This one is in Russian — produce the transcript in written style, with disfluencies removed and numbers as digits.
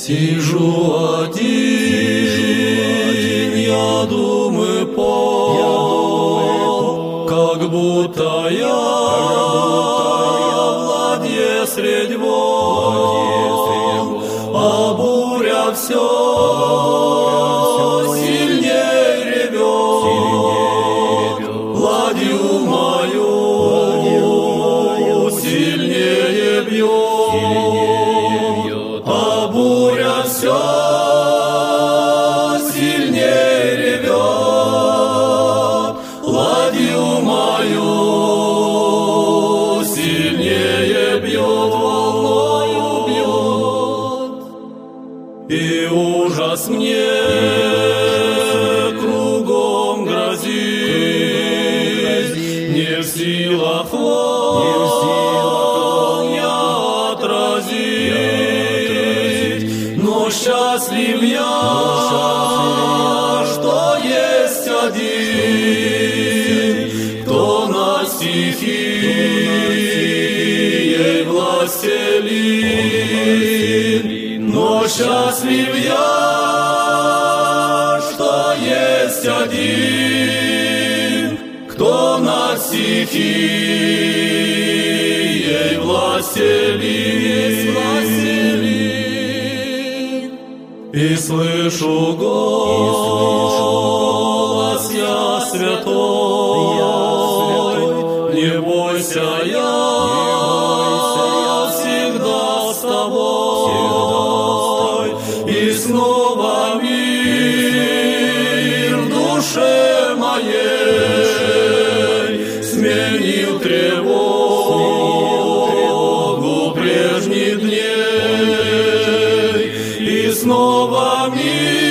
Сижу один, я думаю, как будто я в ладье средь волн, а буря все сильней ревет, ладью мою сильнее бьет, а буря все сильнее ревет, ладью мою сильнее бьет, волною бьет. И ужас мне кругом грозит, не в силах волн я отразить, но счастлив я, что есть один, кто над стихией властелин. Но счастлив я, что есть один, кто над стихией властелин. И слышу голос я святой, не бойся, я всегда с тобой. И снова мир в душе моей сменил тревогу прежних дней. И снова мир